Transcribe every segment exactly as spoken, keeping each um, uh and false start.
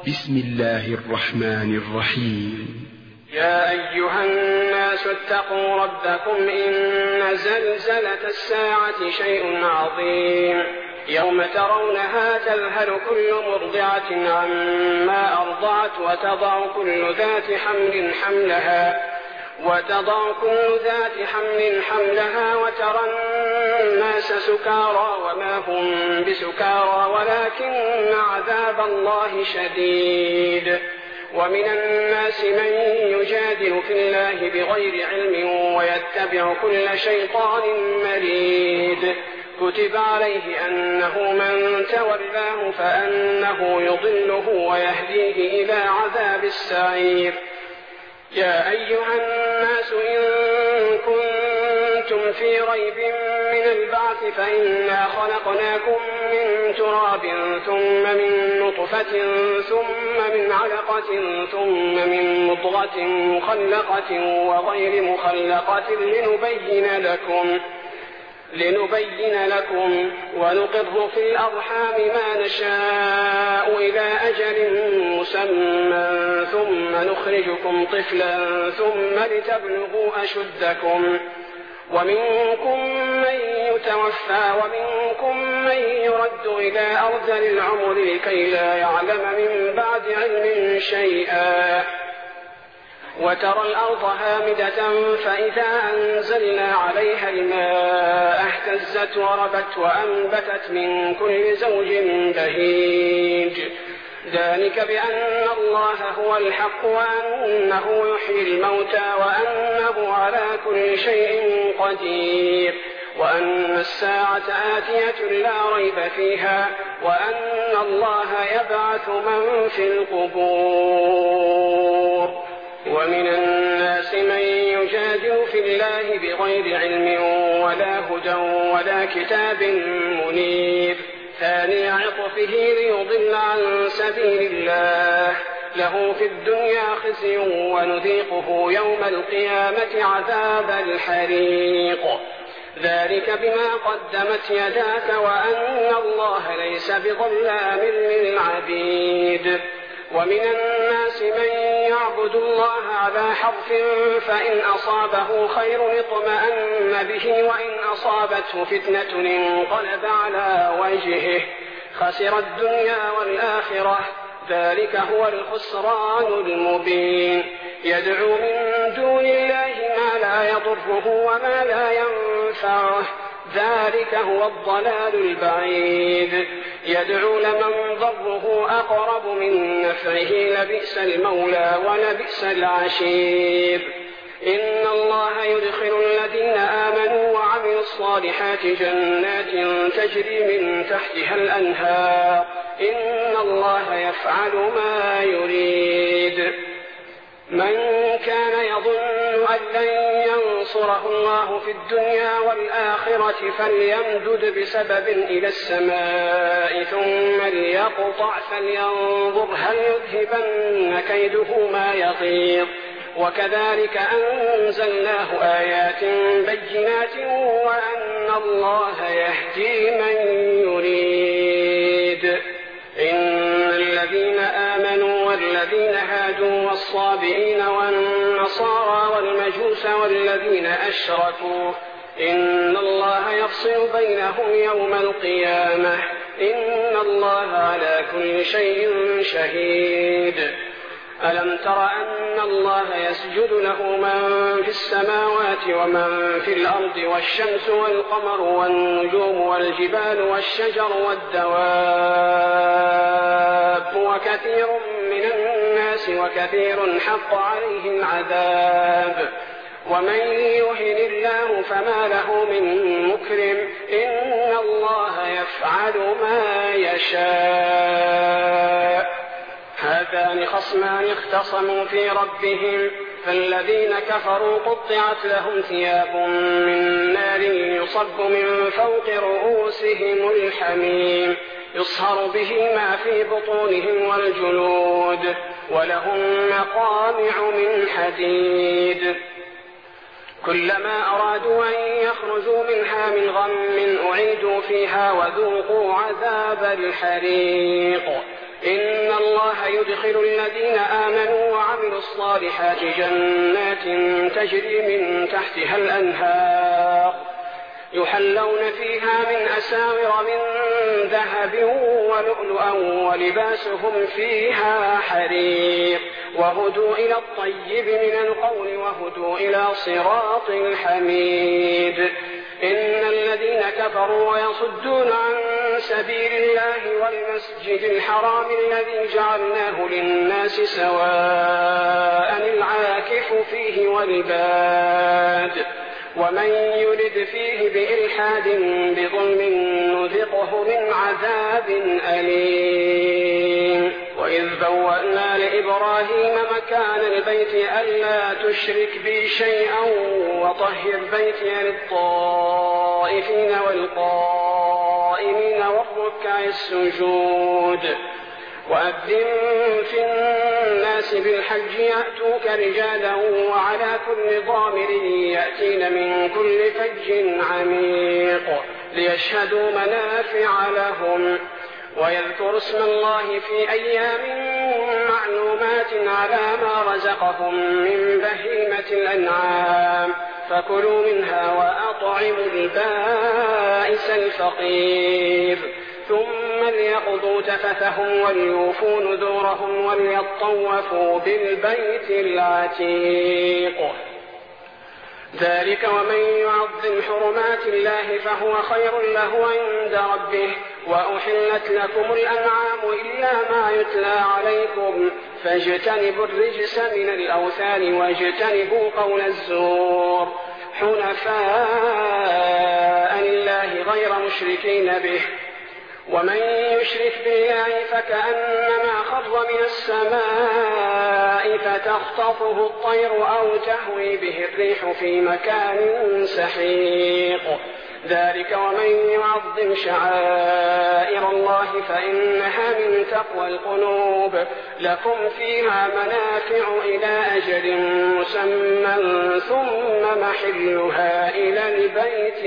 بسم الله الرحمن الرحيم. يا أيها الناس اتقوا ربكم إن زلزلة الساعة شيء عظيم يوم ترونها تذهل كل مرضعة عما أرضعت وتضع كل ذات حمل حملها وتضع كل ذات حمل حملها وترى الناس سكارى وما هم بسكارى ولكن عذاب الله شديد. ومن الناس من يجادل في الله بغير علم ويتبع كل شيطان مريد. كتب عليه أنه من تولاه فأنه يضله ويهديه إلى عذاب السعير. يا أيها الناس إن كنتم في ريب من البعث فإنا خلقناكم من تراب ثم من نطفة ثم من علقة ثم من مضغة مخلقة وغير مخلقة لنبين لكم لنبين لكم ونقر في الأرحام ما نشاء إلى أجل مسمى ثم نخرجكم طفلا ثم لتبلغوا أشدكم ومنكم من يتوفى ومنكم من يرد إلى أرذل العمر لكي لا يعلم من بعد علم شيئا. وترى الأرض هامدة فإذا أنزلنا عليها الماء اهتزت وربت وأنبتت من كل زوج بهيج. ذلك بأن الله هو الحق وأنه يحيي الموتى وأنه على كل شيء قدير وأن الساعة آتية لا ريب فيها وأن الله يبعث من في القبور. ومن الناس من يجادل في الله بغير علم ولا هدى ولا كتاب منير ثاني عطفه ليضل عن سبيل الله له في الدنيا خزي ونذيقه يوم القيامة عذاب الحريق. ذلك بما قدمت يداك وأن الله ليس بظلام للعبيد. ومن الناس من يعبد الله على حرف فإن أصابه خير اطمأن به وإن أصابته فتنة انقلب على وجهه خسر الدنيا والآخرة ذلك هو الخسران المبين. يدعو من دون الله ما لا يضره وما لا ينفعه ذلك هو الضلال البعيد. يدعو لمن ضره أقرب من نفعه لبئس المولى ولبئس العشير. إن الله يدخل الذين آمنوا وعملوا الصالحات جنات تجري من تحتها الأنهار إن الله يفعل ما يريد. من كان يظن أن لن ينصره الله في الدنيا والآخرة فليمدد بسبب إلى السماء ثم ليقطع فلينظر هل يذهبن كيده ما يغيظ. وكذلك أنزلناه آيات بينات وأن الله يهدي من يريد. إن الذين آمنوا والذين هادوا والصابئين والنصارى والمجوس والذين أشركوا إن الله يفصل بينهم يوم القيامة إن الله على كل شيء شهيد. ألم تر أن الله يسجد له من في السماوات ومن في الأرض والشمس والقمر والنجوم والجبال والشجر والدواب وكثير من الناس وكثير حق عليه العذاب. ومن يهن الله فما له من مكرم إن الله يفعل ما يشاء. هذان خصمان اختصموا في ربهم فالذين كفروا قطعت لهم ثياب من نار يصب من فوق رؤوسهم الحميم يصهر به ما في بطونهم والجلود ولهم مقامع من حديد. كلما أرادوا أن يخرجوا منها من غم أعيدوا فيها وذوقوا عذاب الحريق. إن الله يدخل ويدخل الذين آمنوا وعملوا الصالحات جنات تجري من تحتها الأنهار يحلون فيها من أساور من ذهب ولؤلؤا ولباسهم فيها حرير وهدوا إلى الطيب من القول وهدوا إلى صراط الحميد. إن الذين كفروا ويصدون عن سبيل الله والمسجد الحرام الذي جعلناه للناس سواء العاكف فيه والباد ومن يرد فيه بإلحاد بظلم نذقه من عذاب أليم. وإذ بوأنا لإبراهيم مكان البيت ألا تشرك بي شيئا وطهر بيتي للطائفين والقائمين والركع السجود وأذن في الناس بالحج يأتوك رجالا وعلى كل ضامر يأتين من كل فج عميق ليشهدوا منافع لهم ويذكروا اسم الله في أيام معلومات على ما رزقهم من بهيمة الأنعام فكلوا منها وأطعموا البائس الفقير ثم ليقضوا تفثهم وليوفوا نذورهم وليطوفوا بالبيت العتيق. ذلك ومن يعظم حرمات الله فهو خير له عند ربه. وأحلت لكم الأنعام إلا ما يتلى عليكم فاجتنبوا الرجس من الأوثان واجتنبوا قول الزور حنفاء لله غير مشركين به. ومن يشرك بالله فكأنما خر من السماء فتخطفه الطير أو تهوي به الريح في مكان سحيق. ذلك ومن يعظم شعائر الله فإنها من تقوى القلوب. لكم فيها منافع إلى أجل مسمى ثم محلها إلى البيت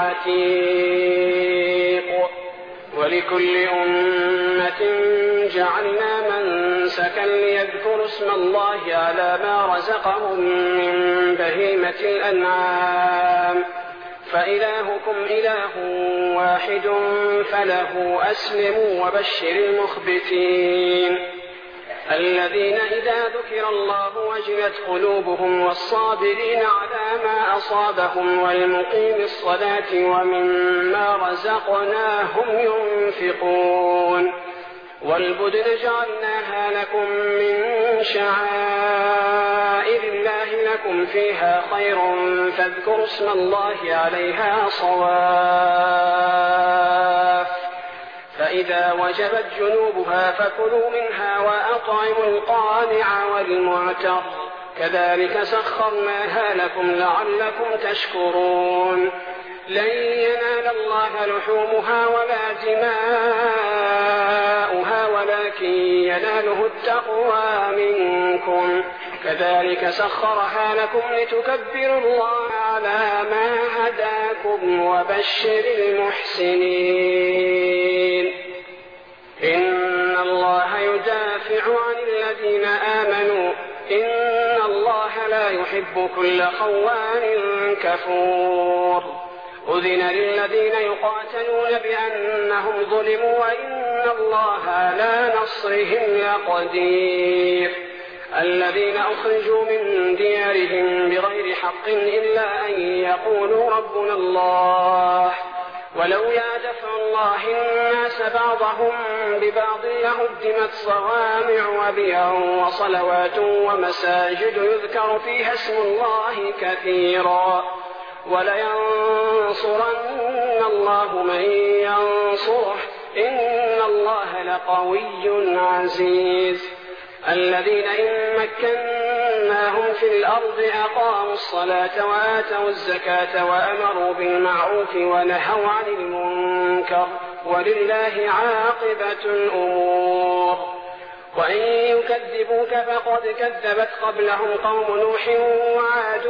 العتيق. ولكل أمة جعلنا منسكا ليذكروا اسم الله على ما رزقهم من بهيمة الأنعام فإلهكم إله واحد فله أسلموا وبشر المخبتين الذين إذا ذكر الله وجلت قلوبهم والصابرين على ما أصابهم والمقيم الصلاة ومما رزقناهم ينفقون. والبدن جعلناها لكم من شعائر الله لكم فيها خير فاذكروا اسم الله عليها صواف فإذا وجبت جنوبها فكلوا منها وأطعموا القانع والمعتر كذلك سخرناها لكم لعلكم تشكرون. لن ينال الله لحومها ولا دماؤها ولكن يناله التقوى منكم كذلك سخرها لكم لتكبروا الله على ما هداكم وبشر المحسنين. إن الله يدافع عن الذين آمنوا إن الله لا يحب كل خوان كفور. أذن للذين يقاتلون بأنهم ظلموا وإن الله على نصرهم لقدير. الذين أخرجوا من ديارهم بغير حق إلا أن يقولوا ربنا الله ولولا دفع الله الناس بعضهم ببعض لهدمت صوامع وبيع وصلوات ومساجد يذكر فيها اسم الله كثيرا ولينصرن الله من ينصره إن الله لقوي عزيز. الذين إن مكناهم في الأرض أقاموا الصلاة وآتوا الزكاة وأمروا بالمعروف ونهوا عن المنكر ولله عاقبة الأمور. وإن يكذبوك فقد كذبت قبلهم قوم نوح وعاد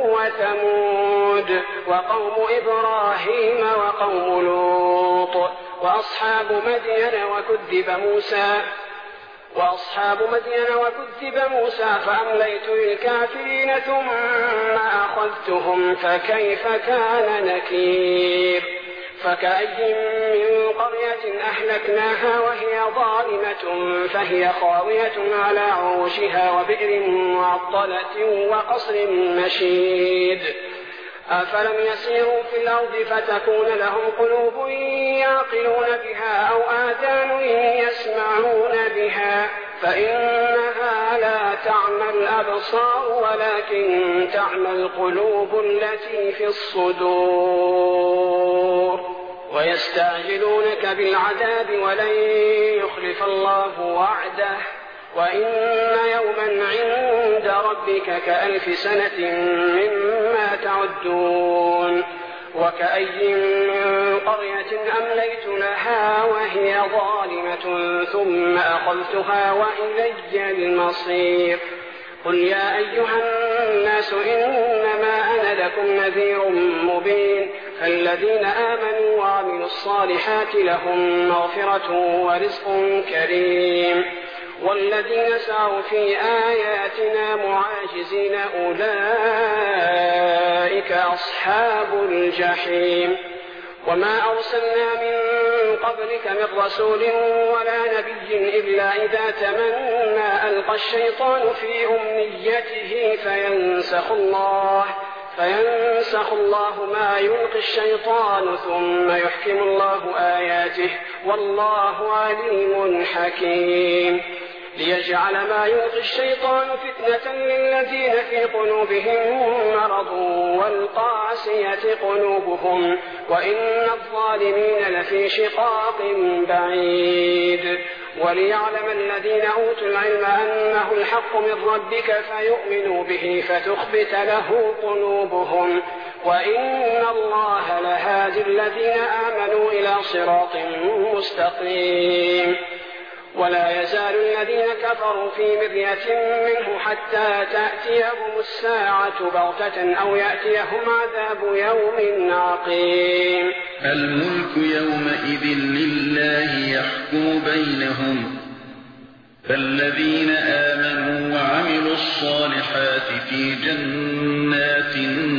وثمود وقوم إبراهيم وقوم لوط وأصحاب مدين وكذب موسى وأصحاب مدين وكذب موسى فأمليت للكافرين ثم أخذتهم فكيف كان نكير فكأي من قرية أهلكناها وهي ظالمة فهي خاوية على عروشها وبئر معطلة وقصر مشيد أفلم يسيروا في الأرض فتكون لهم قلوب يعقلون بها أو آذان يسمعون بها فإنها لا تعمى الأبصار ولكن تعمى القلوب التي في الصدور ويستعجلونك بالعذاب ولن يخلف الله وعده وإن يوما عند ربك كألف سنة مما تعدون وكأي من قرية أمليت لها وهي ظالمة ثم أخذتها وإلي المصير قل يا أيها الناس إنما أنا لكم نذير مبين فالذين آمنوا وعملوا الصالحات لهم مغفرة ورزق كريم والذين سعوا في آياتنا معاجزين أولئك أصحاب الجحيم وما أرسلنا من قبلك من رسول ولا نبي إلا إذا تمنى ألقى الشيطان في أمنيته فينسخ الله فينسخ الله ما يلقي الشيطان ثم يحكم الله آياته والله عليم حكيم ليجعل ما يلقي الشيطان فتنة للذين في قلوبهم مرض والقاسية قلوبهم وإن الظالمين لفي شقاق بعيد وليعلم الذين أوتوا العلم أنه الحق من ربك فيؤمنوا به فتخبت له قلوبهم وإن الله لهادي الذين آمنوا إلى صراط مستقيم ولا يزال الذين كفروا في مرية منه حتى تأتيهم الساعة بغتة أو يأتيهم عذاب يوم عقيم الملك يومئذ لله يحكم بينهم فالذين آمنوا وعملوا الصالحات في جنات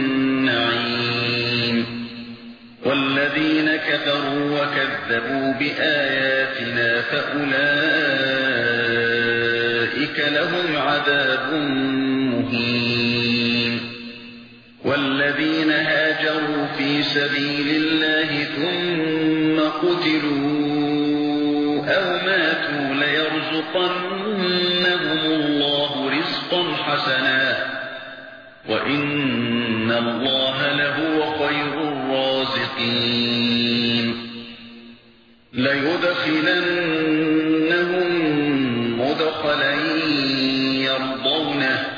النعيم والذين كفروا وكذبوا بآياتنا فأولئك لهم عذاب مهين والذين هاجروا في سبيل الله ثم قتلوا أو ماتوا ليرزقنهم الله رزقا حسنا وإن الله لهو خير الرازقين ليدخلنهم مدخلا يرضونه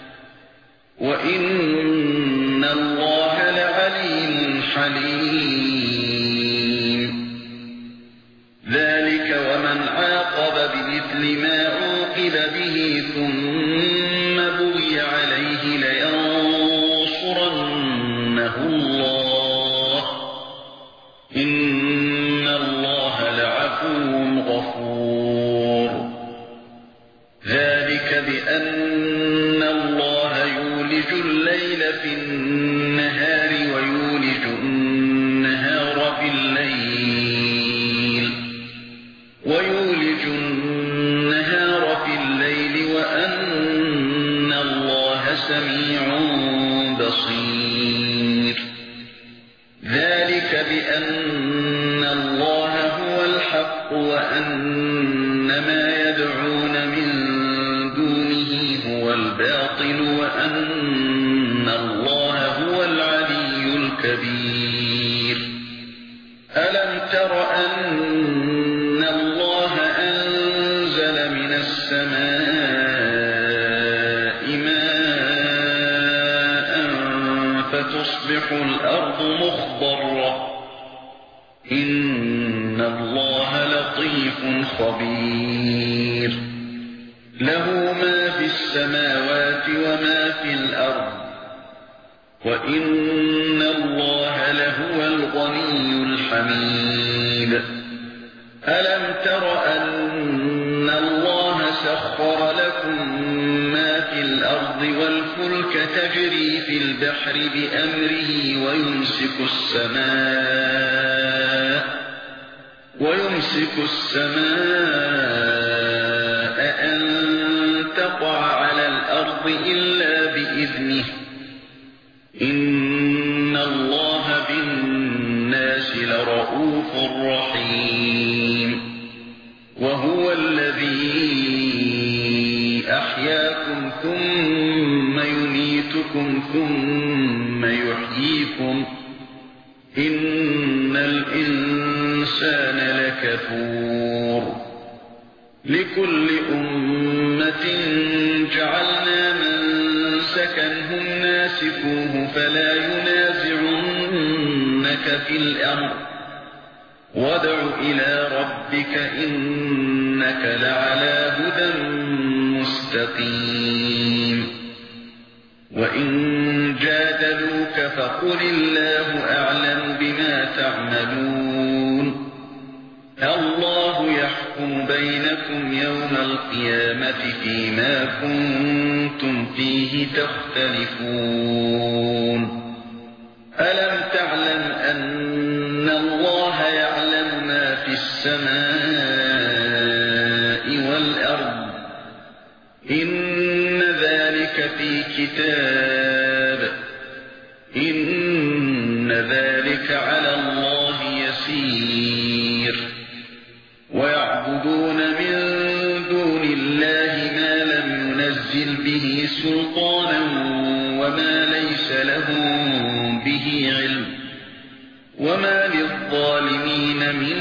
وإن الله لعليم حليم ذلك ومن عاقب بمثل ما عوقب به ثم بغي عليه لينصرنه الله إن الله لعفو غفور ذلك بأن الله يولج الليل في النهار ويولج النهار في الليل ويولج النهار في الليل وأن الله سميع بصير ذلك بأن الله هو الحق وأن ما يدعون من دونه هو الباطل وأن الله هو العلي الكبير ألم تر أن الله أنزل من السماء ماء فتصبح الأرض مخضرة إن الله لطيف خبير له ما في السماوات وما في الأرض وإن الله لهو الغني الحميد ألم تر أن الله وسخر لكم ما في الأرض والفلك تجري في البحر بأمره ويمسك السماء ويمسك السماء أن تقع على الأرض إلا بإذنه إن الله بالناس لرءوف رحيم وهو الذي أحياكم ثم يميتكم ثم يحييكم إن الإنسان لكفور لكل أمة جعلنا منسكا هم ناسكوه فلا ينازعنك في الأمر وادع إلى ربك إنك لعلى هدى مستقيم وإن جادلوك فقل الله أعلم بما تعملون الله يحكم بينكم يوم القيامة فيما كنتم فيه تختلفون ألم تعلم أن الله يعلم ما في السماء والأرض إن ذلك في كتاب إن ذلك على الله يسير ويعبدون من دون الله ما لم ينزل به سلطانا وما ليس لهم به علم وما للظالمين من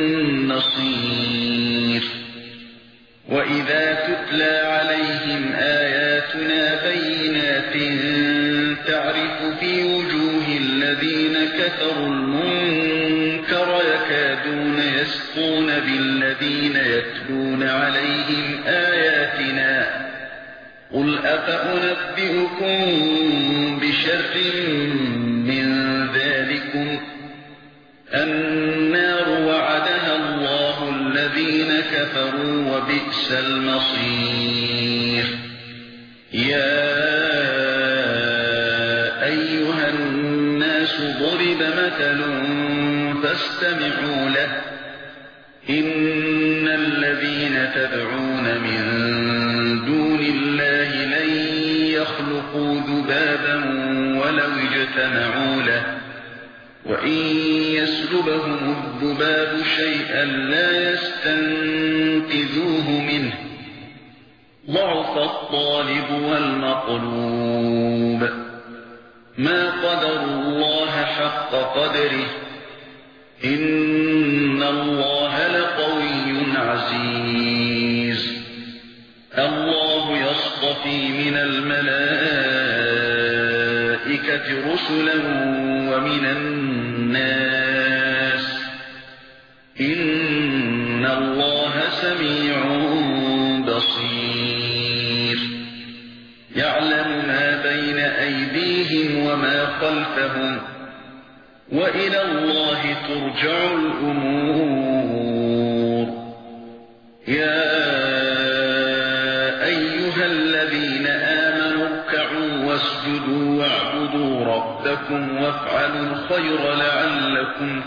نصير وإذا تتلى عليهم آياتنا بينات تعرف في وجوه الذين كفروا المنكر يكادون يسطون بالذين يتلون عليهم آياتنا قل أفأنبئكم بشر من ذلكم النار وعدها الله الذين كفروا وبئس المصير يا أيها الناس ضرب مثل فاستمعوا له إن الذين تدعون من دون الله لن يخلقوا ذبابا ولو اجتمعوا له وإن يسلبهم الذباب شيئا لا يستنقذوه منه ضعف الطالب والمطلوب ما قدروا الله حق قدره إن الله لقوي عزيز الله يصطفي من الملائكة رسلا ومن الناس إن الله سميع بصير يعلم ما بين أيديهم وما خلفهم وإلى الله ترجع الأمور يا أيها الذين آمنوا اركعوا واسجدوا واعبدوا ربكم وافعلوا الخير لعلكم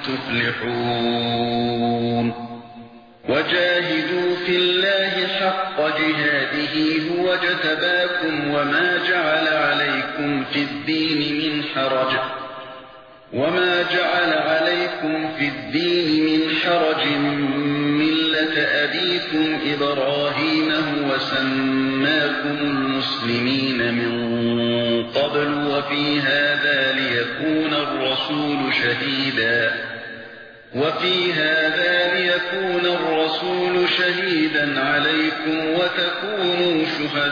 تفلحون وجاهدوا في الله حق جهاده هو اجتباكم وما جعل عليكم في الدين من حرج وما جعل عليكم في الدين من حرج ملة أبيكم إبراهيم هو سماكم المسلمين من قبل وفي هذا ليكون الرسول شهيدا وفي هذا ليكون الرسول شهيدا عليكم وتكونوا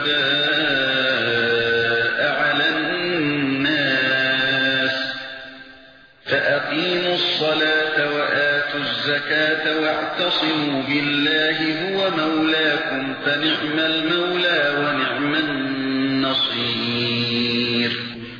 شهداء على الناس فأقيموا الصلاة وآتوا الزكاة واعتصموا بالله هو مولاكم فنعم المولى ونعم النصير